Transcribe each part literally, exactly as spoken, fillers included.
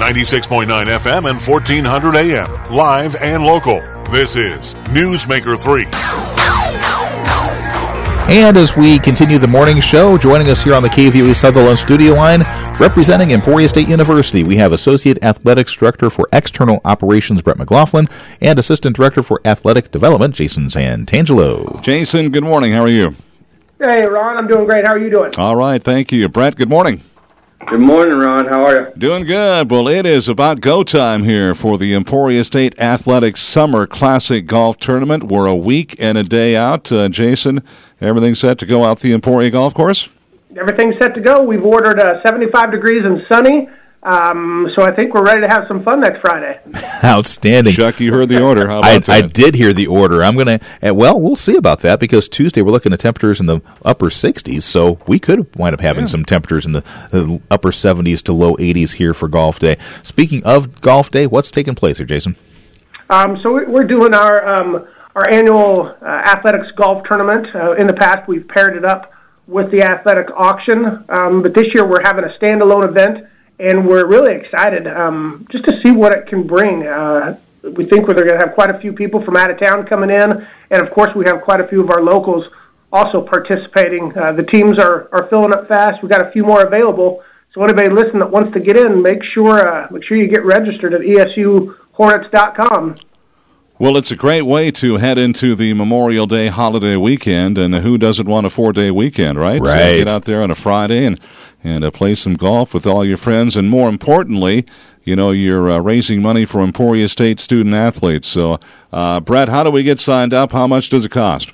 ninety-six point nine F M and fourteen hundred A M, live and local. This is Newsmaker three. And as we continue the morning show, joining us here on the K V O E Sutherland studio line, representing Emporia State University, we have Associate Athletics Director for External Operations, Brett McLaughlin, and Assistant Director for Athletic Development, Jason Santangelo. Jason, good morning. How are you? Hey, Ron. I'm doing great. How are you doing? All right. Thank you. Brett, good morning. Good morning, Ron. How are you? Doing good. Well, it is about go time here for the Emporia State Athletics Summer Classic Golf Tournament. We're a week and a day out. Uh, Jason, everything set to go out the Emporia Golf Course? Everything's set to go. We've ordered uh, seventy-five degrees and sunny, um, so I think we're ready to have some fun next Friday. Outstanding. Chuck, you heard the order. How about I, that? I did hear the order. I'm going to, well, we'll see about that because Tuesday we're looking at temperatures in the upper sixties, so we could wind up having yeah. some temperatures in the, the upper seventies to low eighties here for Golf Day. Speaking of Golf Day, what's taking place here, Jason? Um, so we're doing our um, our annual uh, athletics golf tournament. Uh, in the past, we've paired it up with the athletic auction, um, but this year we're having a standalone event, and we're really excited um, just to see what it can bring. Uh, we think we're going to have quite a few people from out of town coming in, and of course we have quite a few of our locals also participating. Uh, the teams are, are filling up fast. We've got a few more available, so anybody listening that wants to get in, make sure uh, make sure you get registered at E S U Hornets dot com. Well, it's a great way to head into the Memorial Day holiday weekend, and who doesn't want a four-day weekend, right? Right. So get out there on a Friday and, and uh, play some golf with all your friends, and more importantly, you know, you're uh, raising money for Emporia State student-athletes. So, uh, Brett, how do we get signed up? How much does it cost?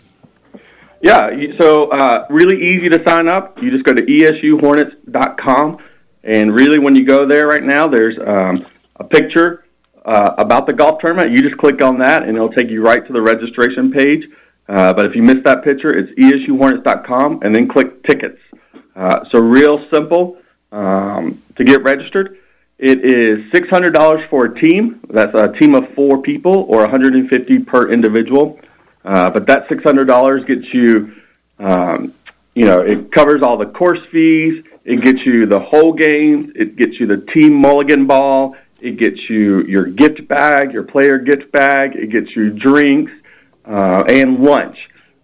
Yeah, so uh, really easy to sign up. You just go to E S U Hornets dot com, and really when you go there right now, there's um, a picture Uh, about the golf tournament. You just click on that, and it'll take you right to the registration page. Uh, but if you missed that picture, it's E S U Hornets dot com, and then click Tickets. Uh, so real simple um, to get registered. It is six hundred dollars for a team. That's a team of four people, or one hundred fifty dollars per individual. Uh, but that six hundred dollars gets you, um, you know, it covers all the course fees. It gets you the whole games. It gets you the team mulligan ball. It gets you your gift bag, your player gift bag. It gets you drinks uh, and lunch.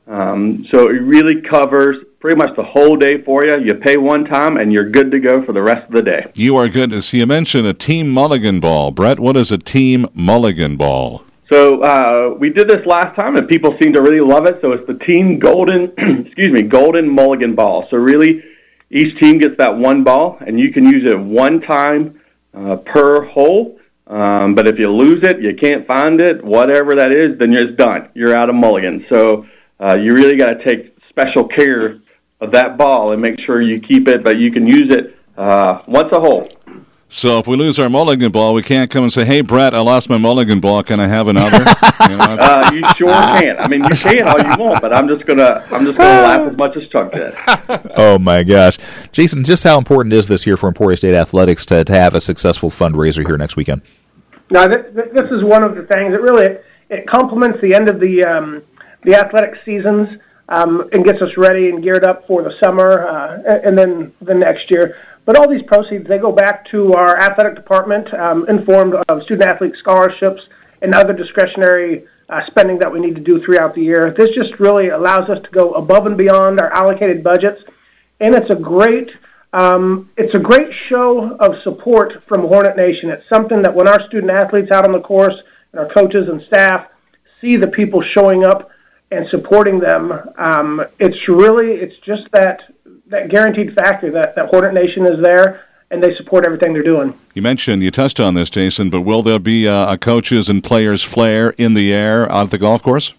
Um, so it really covers pretty much the whole day for you. You pay one time, and you're good to go for the rest of the day. You are good to see. You mentioned a team mulligan ball. Brett, what is a team mulligan ball? So uh, we did this last time, and people seem to really love it. So it's the team golden, excuse me, golden mulligan ball. So really, each team gets that one ball, and you can use it one time Uh, per hole, um, but if you lose it, you can't find it, whatever that is, then it's done. You're out of mulligan. So uh, you really got to take special care of that ball and make sure you keep it, but you can use it uh, once a hole. So if we lose our mulligan ball, we can't come and say, "Hey, Brett, I lost my mulligan ball. Can I have another?" you, know? uh, you sure can. I mean, you can all you want, but I'm just gonna I'm just gonna laugh as much as Chuck did. Oh my gosh, Jason! Just how important is this here for Emporia State Athletics to to have a successful fundraiser here next weekend? Now, this, this is one of the things that really it complements the end of the um, the athletic seasons um, and gets us ready and geared up for the summer uh, and then the next year. But all these proceeds, they go back to our athletic department, um, informed of student-athlete scholarships and other discretionary uh, spending that we need to do throughout the year. This just really allows us to go above and beyond our allocated budgets, and it's a great um, it's a great show of support from Hornet Nation. It's something that when our student-athletes out on the course and our coaches and staff see the people showing up and supporting them, um, it's really, it's just that that guaranteed factor that, that Hornet Nation is there and they support everything they're doing. You mentioned, you touched on this, Jason, but will there be uh, a coaches and players flare in the air out at the golf course?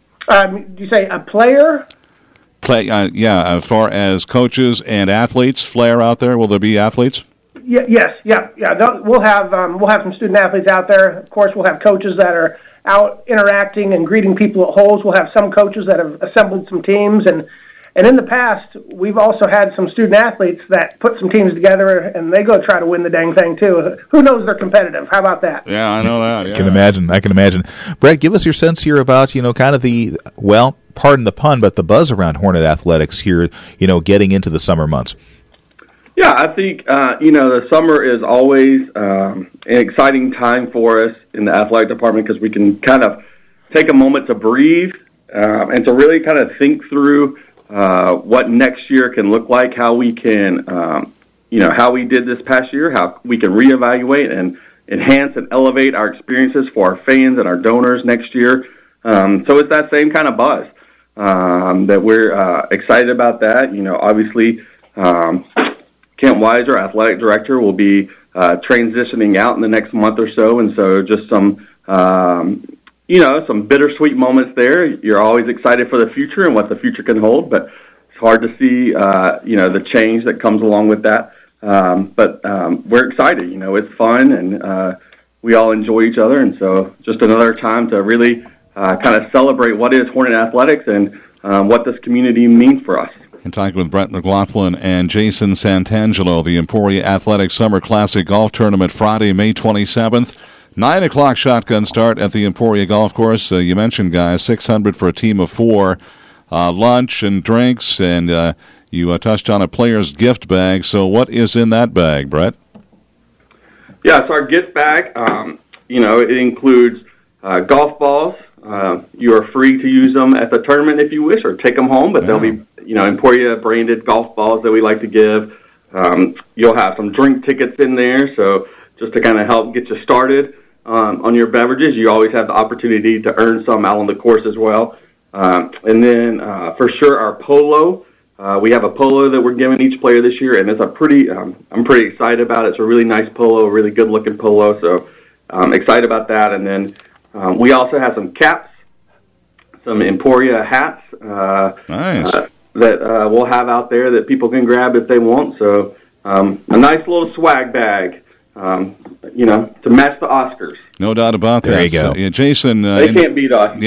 Um, do you say a player? Play, uh, yeah, as far as coaches and athletes flare out there, will there be athletes? Yeah, yes, yeah, yeah. We'll have um, we'll have some student athletes out there. Of course, we'll have coaches that are out interacting and greeting people at holes. We'll have some coaches that have assembled some teams, and And in the past, we've also had some student-athletes that put some teams together, and they go try to win the dang thing, too. Who knows they're competitive? How about that? Yeah, I know that. Yeah. I can imagine. I can imagine. Brett, give us your sense here about, you know, kind of the, well, pardon the pun, but the buzz around Hornet Athletics here, you know, getting into the summer months. Yeah, I think, uh, you know, the summer is always um, an exciting time for us in the athletic department because we can kind of take a moment to breathe um, and to really kind of think through uh, what next year can look like, how we can, um, you know, how we did this past year, how we can reevaluate and enhance and elevate our experiences for our fans and our donors next year. Um, so it's that same kind of buzz um, that we're uh, excited about that. You know, obviously, um, Kent Weiser, athletic director, will be uh, transitioning out in the next month or so, and so just some, um, you know, some bittersweet moments there. You're always excited for the future and what the future can hold, but it's hard to see, uh, you know, the change that comes along with that. Um, but um, we're excited. You know, it's fun, and uh, we all enjoy each other, and so just another time to really uh, kind of celebrate what is Hornet Athletics and um, what this community means for us. In talking with Brett McLaughlin and Jason Santangelo, the Emporia Athletic Summer Classic Golf Tournament, Friday, May twenty-seventh. nine o'clock shotgun start at the Emporia Golf Course. Uh, you mentioned, guys, six hundred for a team of four. Uh, lunch and drinks, and uh, you uh, touched on a player's gift bag. So what is in that bag, Brett? Yeah, so our gift bag, um, you know, it includes uh, golf balls. Uh, you are free to use them at the tournament if you wish, or take them home, but yeah. They'll be, you know, Emporia-branded golf balls that we like to give. Um, you'll have some drink tickets in there, so just to kind of help get you started um, on your beverages. You always have the opportunity to earn some out on the course as well. Um, and then, uh, for sure, our polo. Uh, we have a polo that we're giving each player this year, and it's a pretty, um, I'm pretty excited about it. It's a really nice polo, a really good-looking polo, so I'm excited about that. And then um, we also have some caps, some Emporia hats uh, nice. uh, that uh, we'll have out there that people can grab if they want. So um, a nice little swag bag. Um, you know, to match the Oscars. No doubt about that. There you go. So, yeah, Jason. Uh, they can't beat us.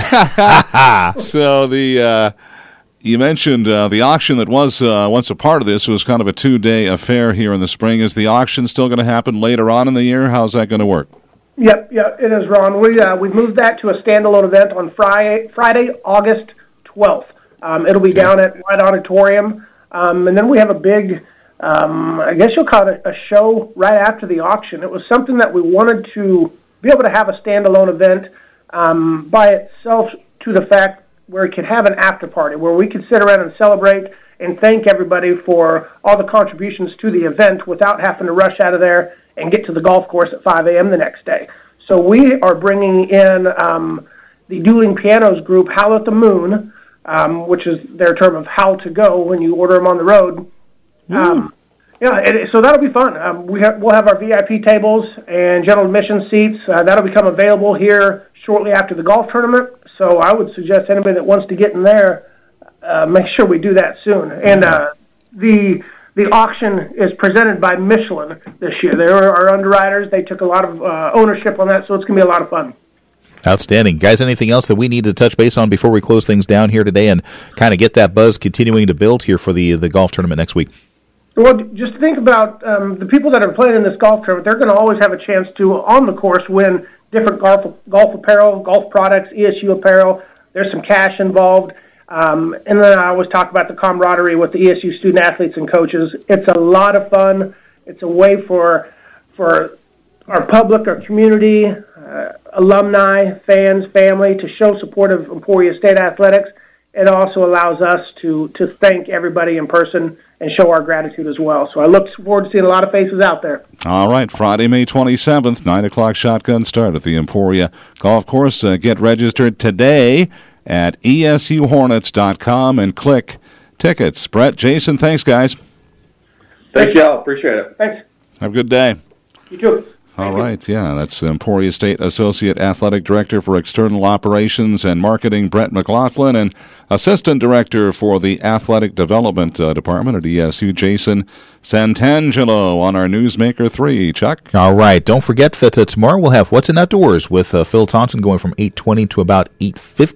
Yeah. So the uh, you mentioned uh, the auction that was uh, once a part of this was kind of a two-day affair here in the spring. Is the auction still going to happen later on in the year? How's that going to work? Yep, yep, it is, Ron. We uh, we moved that to a standalone event on Friday, Friday, August twelfth. Um, it'll be okay. down at White Auditorium, um, and then we have a big. Um, I guess you'll call it a show right after the auction. It was something that we wanted to be able to have a standalone event um, by itself, to the fact where it could have an after party, where we could sit around and celebrate and thank everybody for all the contributions to the event without having to rush out of there and get to the golf course at five a.m. the next day. So we are bringing in um, the Dueling Pianos group, Howl at the Moon, um, which is their term of how to go when you order them on the road. Um, yeah, it, so that'll be fun. Um, we have, we'll have our V I P tables and general admission seats. Uh, that'll become available here shortly after the golf tournament. So I would suggest anybody that wants to get in there, uh, make sure we do that soon. And uh, the the auction is presented by Michelin this year. They are our underwriters. They took a lot of uh, ownership on that, so it's going to be a lot of fun. Outstanding. Guys, anything else that we need to touch base on before we close things down here today and kind of get that buzz continuing to build here for the the golf tournament next week? Well, just think about um, the people that are playing in this golf tournament. They're going to always have a chance to, on the course, win different golf golf apparel, golf products, E S U apparel. There's some cash involved. Um, and then I always talk about the camaraderie with the E S U student-athletes and coaches. It's a lot of fun. It's a way for for our public, our community, uh, alumni, fans, family, to show support of Emporia State Athletics. It also allows us to, to thank everybody in person and show our gratitude as well. So I look forward to seeing a lot of faces out there. All right, Friday, May twenty-seventh, nine o'clock shotgun start at the Emporia Golf Course. Uh, get registered today at E S U hornets dot com and click tickets. Brett, Jason, thanks, guys. Thank y'all. Appreciate it. Thanks. Have a good day. You too. All right, yeah, that's Emporia State Associate Athletic Director for External Operations and Marketing, Brett McLaughlin, and Assistant Director for the Athletic Development uh, Department at E S U, Jason Santangelo, on our Newsmaker three. Chuck? All right, don't forget that uh, tomorrow we'll have What's in Outdoors with uh, Phil Thompson going from eight twenty to about eight fifty.